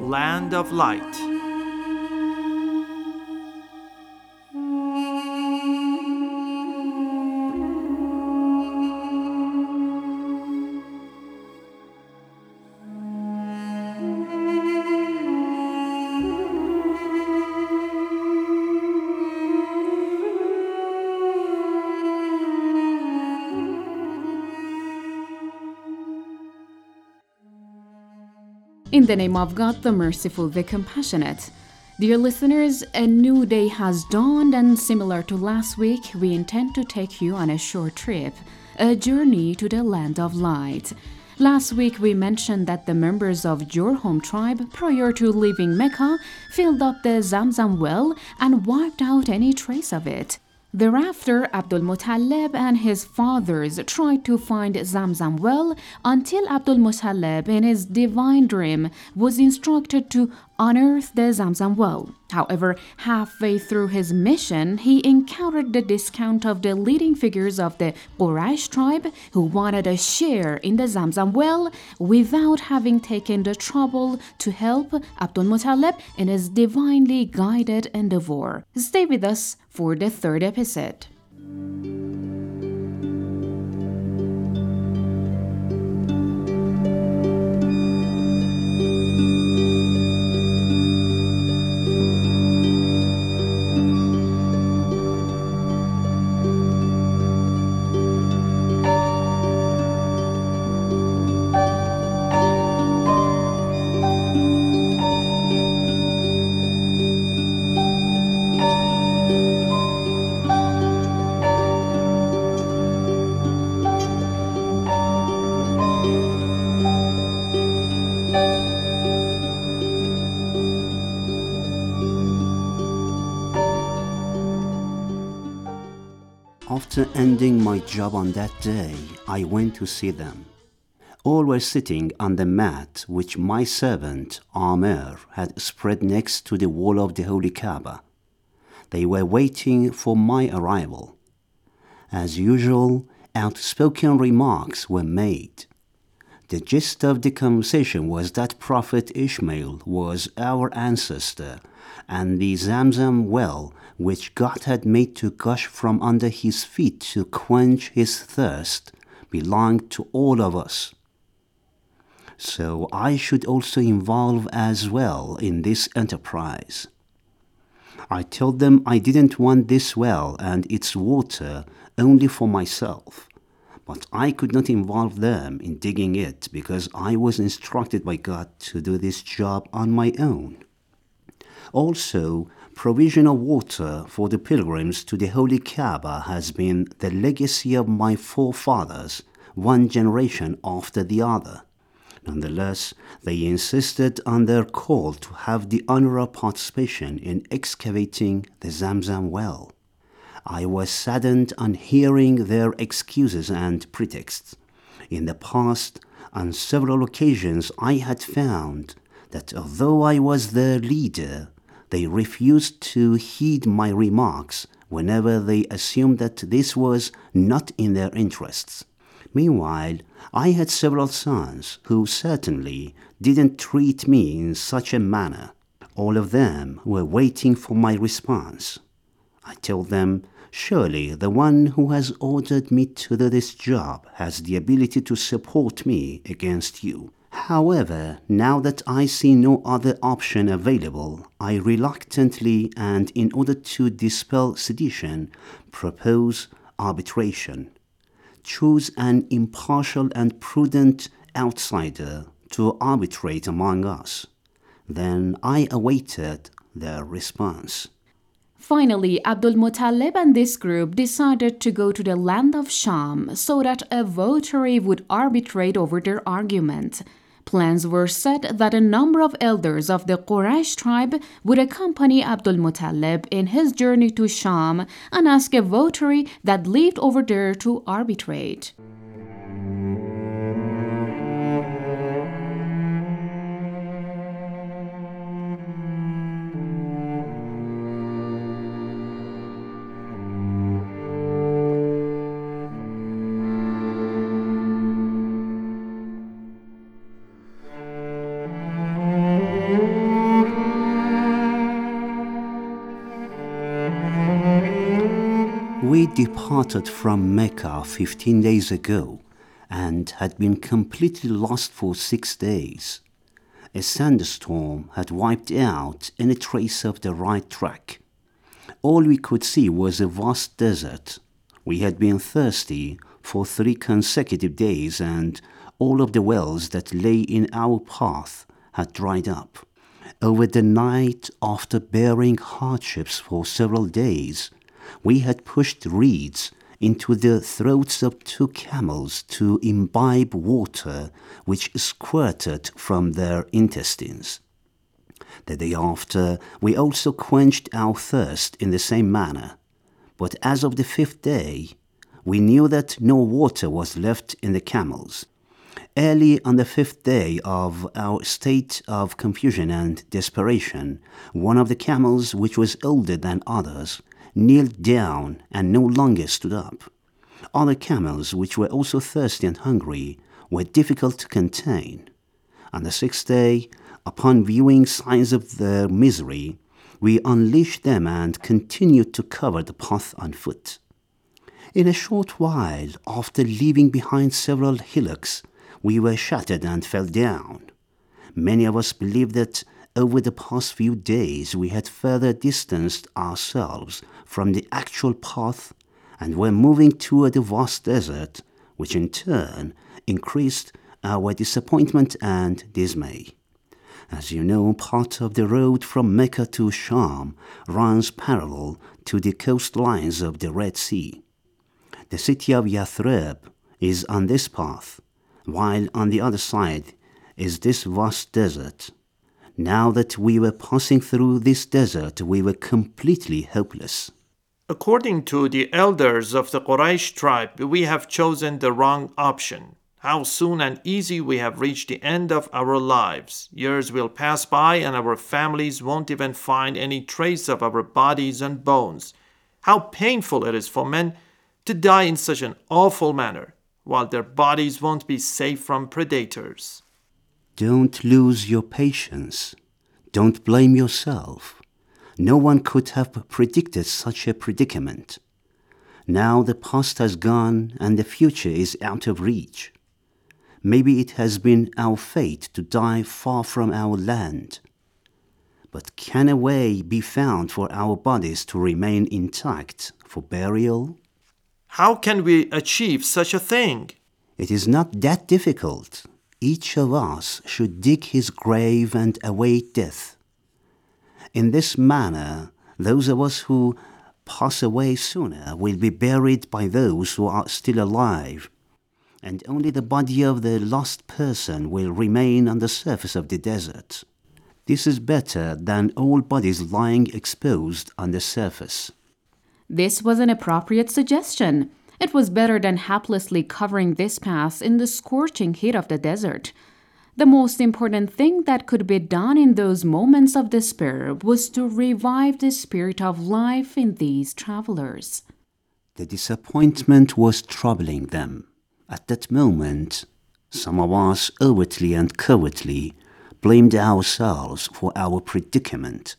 Land of Light. In the name of God, the merciful, the compassionate. Dear listeners, a new day has dawned, and similar to last week, we intend to take you on a short trip, a journey to the land of light. Last week, we mentioned that the members of Jurhum tribe, prior to leaving Mecca, filled up the Zamzam well and wiped out any trace of it. Thereafter, Abdul Muttalib and his fathers tried to find Zamzam well until Abdul Muttalib, in his divine dream, was instructed to unearth the Zamzam well. However, halfway through his mission, he encountered the discount of the leading figures of the Quraysh tribe who wanted a share in the Zamzam well without having taken the trouble to help Abdul Muttalib in his divinely guided endeavor. Stay with us for the third episode. After ending my job on that day, I went to see them. All were sitting on the mat which my servant Amr had spread next to the wall of the Holy Kaaba. They were waiting for my arrival. As usual, outspoken remarks were made. The gist of the conversation was that Prophet Ishmael was our ancestor, and the Zamzam well, which God had made to gush from under his feet to quench his thirst, belonged to all of us. So I should also involve as well in this enterprise. I told them I didn't want this well and its water only for myself, but I could not involve them in digging it because I was instructed by God to do this job on my own. Also, provision of water for the pilgrims to the Holy Kaaba has been the legacy of my forefathers, one generation after the other. Nonetheless, they insisted on their call to have the honor of participation in excavating the Zamzam well. I was saddened on hearing their excuses and pretexts. In the past, on several occasions, I had found that although I was their leader, they refused to heed my remarks whenever they assumed that this was not in their interests. Meanwhile, I had several sons who certainly didn't treat me in such a manner. All of them were waiting for my response. I told them, surely the one who has ordered me to do this job has the ability to support me against you. However, now that I see no other option available, I reluctantly, and in order to dispel sedition, propose arbitration. Choose an impartial and prudent outsider to arbitrate among us. Then I awaited their response. Finally, Abdul Muttalib and this group decided to go to the land of Sham so that a votary would arbitrate over their argument. Plans were set that a number of elders of the Quraysh tribe would accompany Abdul Muttalib in his journey to Sham and ask a votary that lived over there to arbitrate. We departed from Mecca 15 days ago and had been completely lost for 6 days. A sandstorm had wiped out any trace of the right track. All we could see was a vast desert. We had been thirsty for 3 consecutive days, and all of the wells that lay in our path had dried up. Over the night, after bearing hardships for several days, we had pushed reeds into the throats of 2 camels to imbibe water which squirted from their intestines. The day after, we also quenched our thirst in the same manner. But as of the 5th day, we knew that no water was left in the camels. Early on the 5th day of our state of confusion and desperation, one of the camels, which was older than others, kneeled down and no longer stood up. Other camels, which were also thirsty and hungry, were difficult to contain. On the 6th day, upon viewing signs of their misery, we unleashed them and continued to cover the path on foot. In a short while, after leaving behind several hillocks, we were shattered and fell down. Many of us believed that over the past few days we had further distanced ourselves from the actual path and were moving toward the vast desert, which in turn increased our disappointment and dismay. As you know, part of the road from Mecca to Sham runs parallel to the coastlines of the Red Sea. The city of Yathrib is on this path, while on the other side is this vast desert. Now that we were passing through this desert, we were completely hopeless. According to the elders of the Quraysh tribe, we have chosen the wrong option. How soon and easy we have reached the end of our lives. Years will pass by and our families won't even find any trace of our bodies and bones. How painful it is for men to die in such an awful manner, while their bodies won't be safe from predators. Don't lose your patience. Don't blame yourself. No one could have predicted such a predicament. Now the past has gone and the future is out of reach. Maybe it has been our fate to die far from our land. But can a way be found for our bodies to remain intact for burial? How can we achieve such a thing? It is not that difficult. Each of us should dig his grave and await death. In this manner, those of us who pass away sooner will be buried by those who are still alive, and only the body of the lost person will remain on the surface of the desert. This is better than all bodies lying exposed on the surface. This was an appropriate suggestion. It was better than haplessly covering this path in the scorching heat of the desert. The most important thing that could be done in those moments of despair was to revive the spirit of life in these travelers. The disappointment was troubling them. At that moment, some of us overtly and covertly blamed ourselves for our predicament.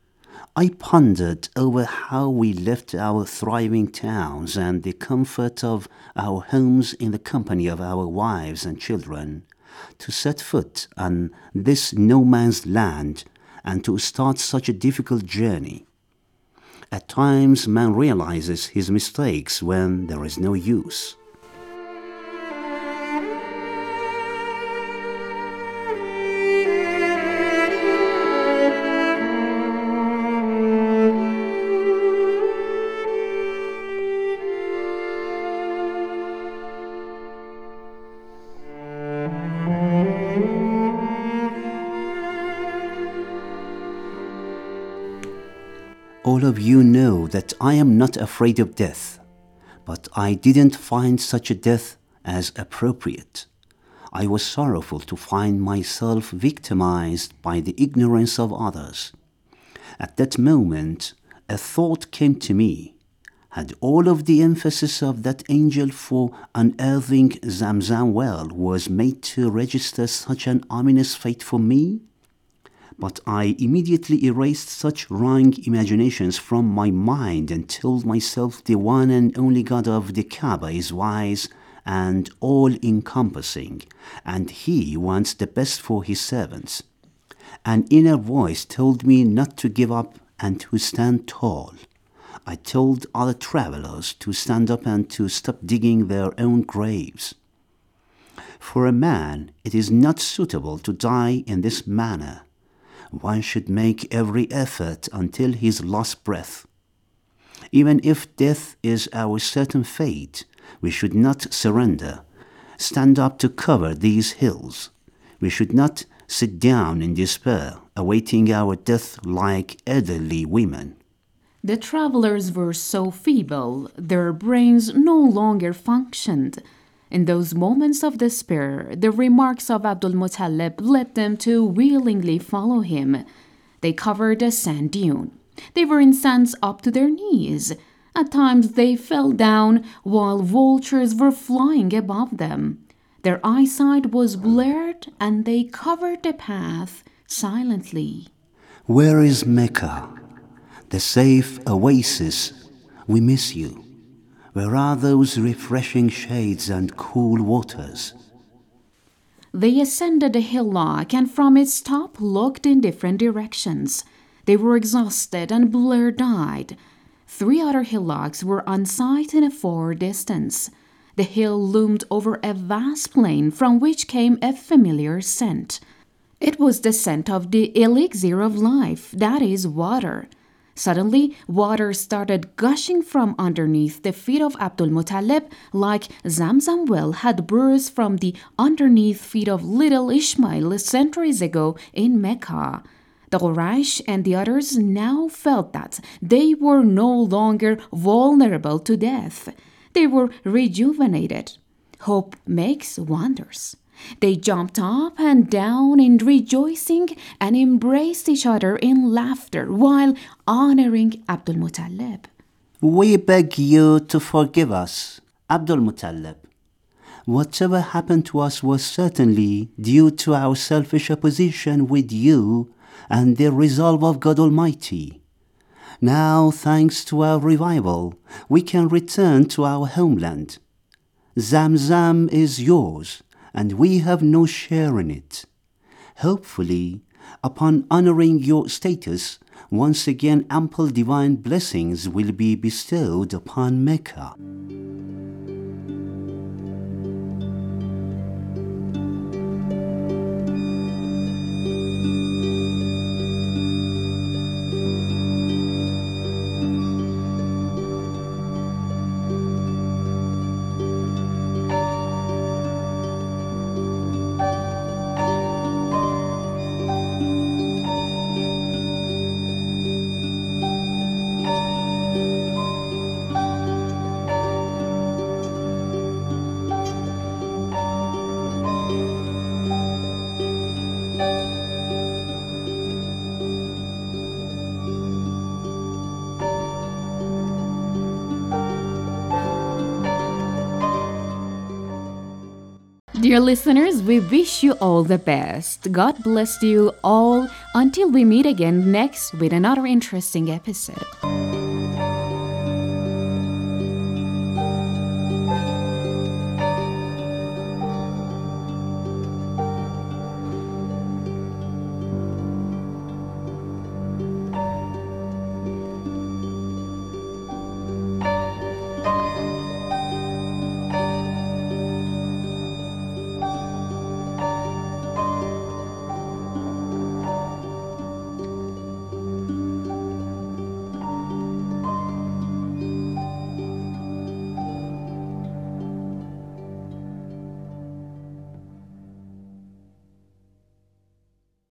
I pondered over how we left our thriving towns and the comfort of our homes in the company of our wives and children to set foot on this no-man's land and to start such a difficult journey. At times, man realizes his mistakes when there is no use. All of you know that I am not afraid of death, but I didn't find such a death as appropriate. I was sorrowful to find myself victimized by the ignorance of others. At that moment, a thought came to me. Had all of the emphasis of that angel for unearthing Zamzam well was made to register such an ominous fate for me? But I immediately erased such wrong imaginations from my mind and told myself the one and only God of the Kaaba is wise and all-encompassing, and He wants the best for His servants. An inner voice told me not to give up and to stand tall. I told other travelers to stand up and to stop digging their own graves. For a man, it is not suitable to die in this manner. One should make every effort until his last breath. Even if death is our certain fate, we should not surrender. Stand up to cover these hills. We should not sit down in despair, awaiting our death like elderly women. The travelers were so feeble, their brains no longer functioned. In those moments of despair, the remarks of Abdul Muttalib led them to willingly follow him. They covered a sand dune. They were in sands up to their knees. At times they fell down while vultures were flying above them. Their eyesight was blurred and they covered the path silently. Where is Mecca, the safe oasis? We miss you. Where are those refreshing shades and cool waters? They ascended a hillock and from its top looked in different directions. They were exhausted and blurred-eyed. 3 other hillocks were on sight in a far distance. The hill loomed over a vast plain from which came a familiar scent. It was the scent of the elixir of life, that is, water. Suddenly, water started gushing from underneath the feet of Abdul Muttalib like Zamzam well had burst from the underneath feet of little Ishmael centuries ago in Mecca. The Quraysh and the others now felt that they were no longer vulnerable to death. They were rejuvenated. Hope makes wonders. They jumped up and down in rejoicing and embraced each other in laughter while honoring Abdul Muttalib. We beg you to forgive us, Abdul Muttalib. Whatever happened to us was certainly due to our selfish opposition with you and the resolve of God Almighty. Now, thanks to our revival, we can return to our homeland. Zamzam is yours, and we have no share in it. Hopefully, upon honoring your status, once again ample divine blessings will be bestowed upon Mecca. Dear listeners, we wish you all the best. God bless you all until we meet again next with another interesting episode.